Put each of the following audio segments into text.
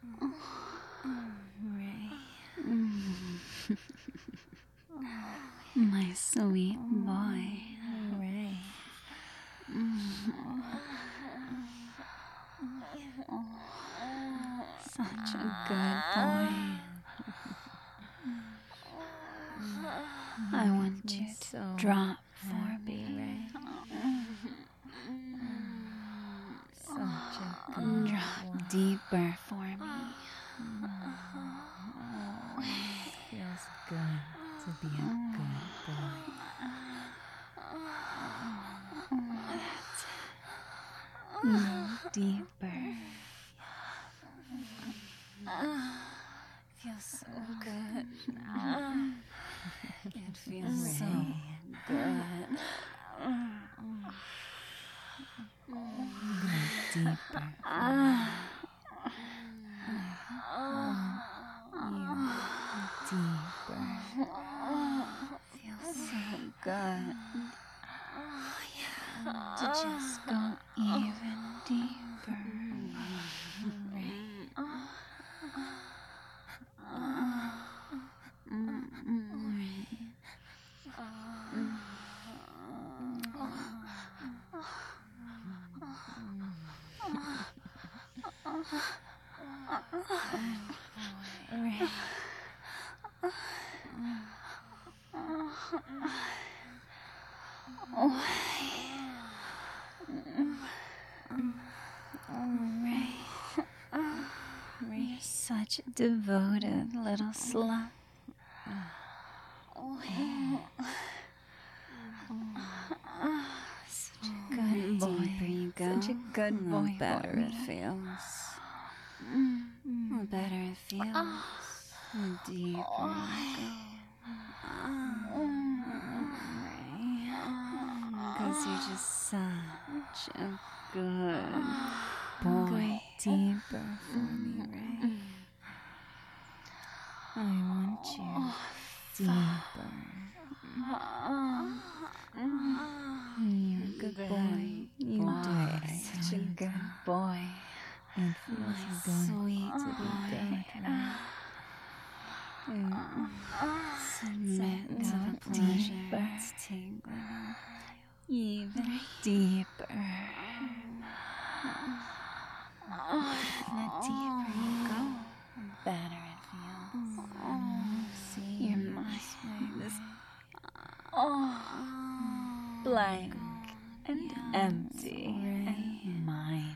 Ray. My sweet boy. Ray. Such a good boy. I want you to drop for me, Ray. Such a good Drop boy. deeper for me. Feels good to be a good boy. Deeper. Feels so good. It feels so Ray. good. Deeper. Deeper. Feels so good. To just go even deeper. Ray. You're such a devoted little slut. Such a good boy. Deeper you go, Such a good boy. The better for it me. feels. The better it feels. The deeper you go. Because you're just such a good boy. Deeper for me, Ray. I want you deeper. You're a good boy. You do it. Such a good boy. It feels good Sweet to be boy. good, right? Submit to Go the pleasure. deeper. It's tingling. Even deeper. The deeper you go, the better it feels. See, Your mind is blank and empty and mine.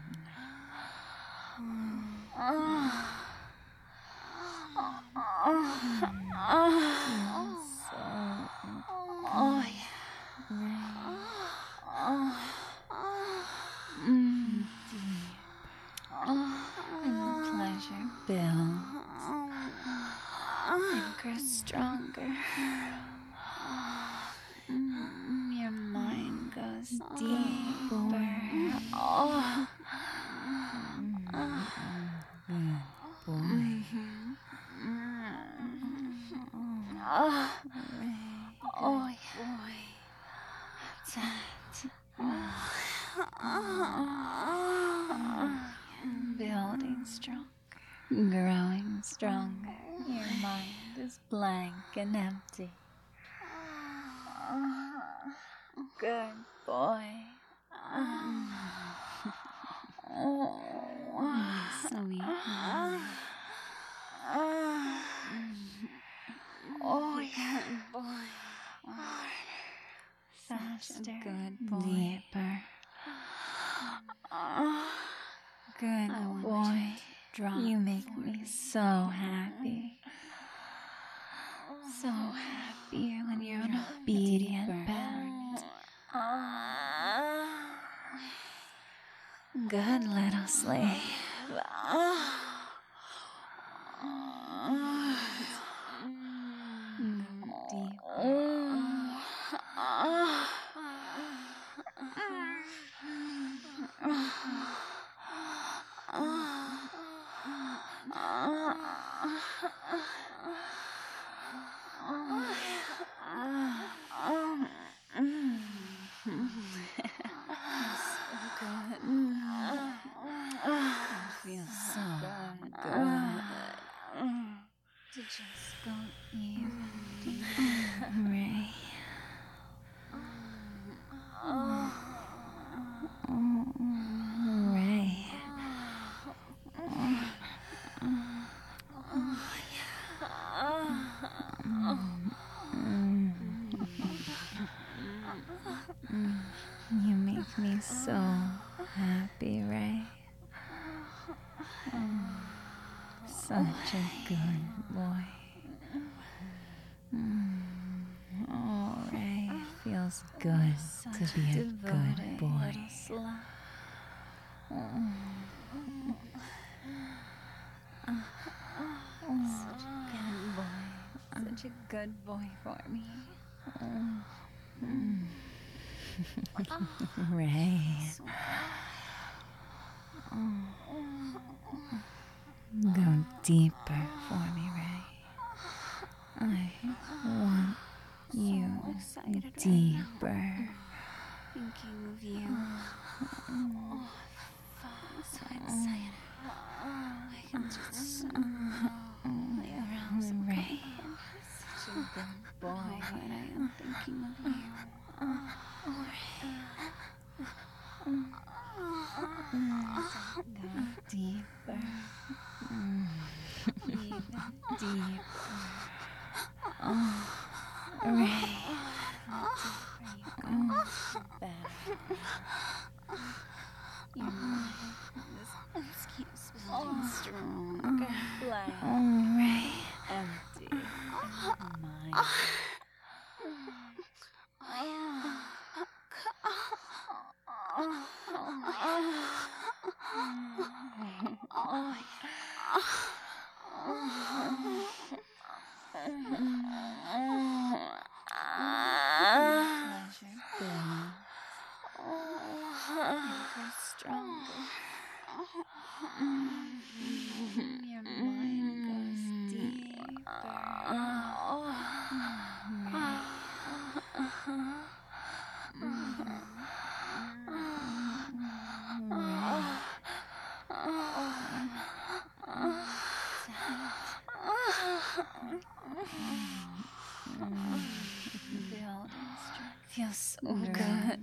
Oh yeah. And the pleasure builds and grows stronger. Your mind goes deeper. Oh. Good boy. Oh yeah. That's it. Building stronger, growing stronger. Your mind is blank and empty. Good boy. Sweet boy. Oh yeah, boy. Such a good boy. Deeper. Good boy. You make me so happy. So happy when you're an obedient pet. Good little slave. Feels so good. good to just go even deeper, Ray. Ray. You make me so happy, Ray. Such a good boy. Oh, Ray, it feels good to be a good boy. Such a good boy for me. Ray. Go deeper for me, Ray. I want you deeper. Thinking of you. So excited. I can just lay around Ray. Such a good boy. And I am thinking of you. Go deeper. Even deeper. Ray. The deeper you go, the better. Your mind just keeps building stronger. Blank. Ray. Empty. Mind. Pleasure grows stronger. Your mind goes deeper. Feels so good.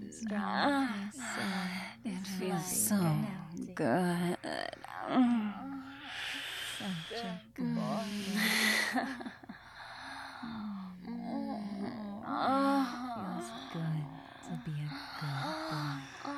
It feels so good. Such a good boy. Feels good to be a good boy.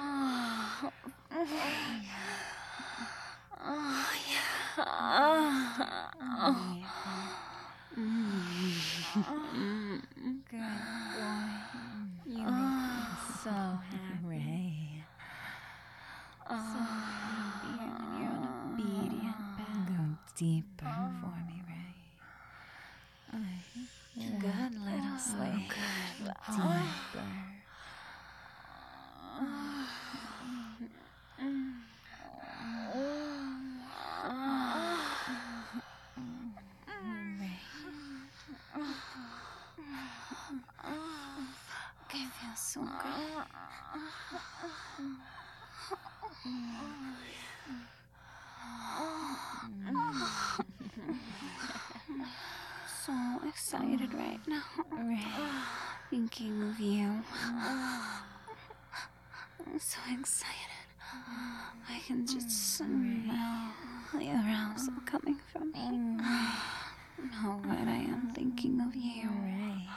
Good boy. You make me so happy. Ray. So happy when you're an obedient pet. Go deeper for me, Ray. Good little slave. Deeper. Okay, feels so good. So excited right now. Ray. Thinking of you. I'm so excited. I can just smell the arousal coming from me. How good I am thinking of you. Ray.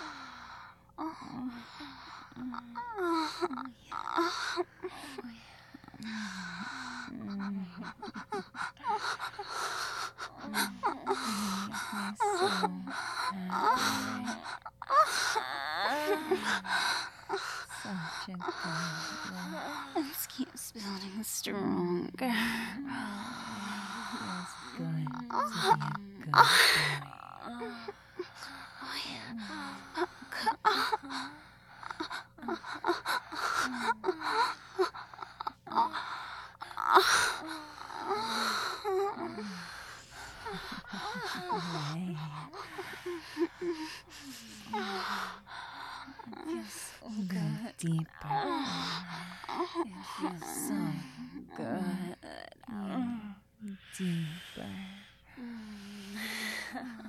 Such a good love. This keeps building stronger. Feels good to be a good boy. Ray. It feels so good. Deeper. It feels so good. deeper.